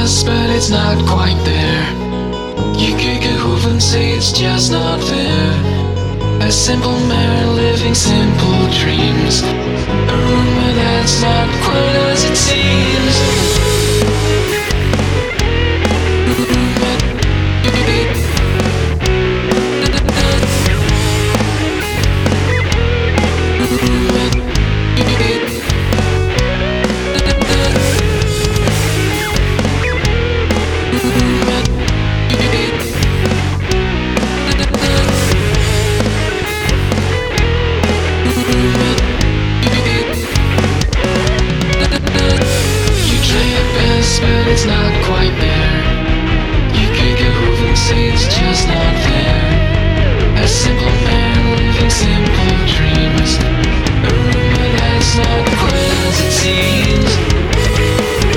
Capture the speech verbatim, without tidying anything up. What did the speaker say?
best, but it's not quite there. You kick a hoof and say it's just not fair. A simple man living simple dreams. A rumor that's not quite as it seems. But it's not quite there. You kick a hoof and say it's just not fair. A simple man living simple dreams. A rumor that's not quite as it seems.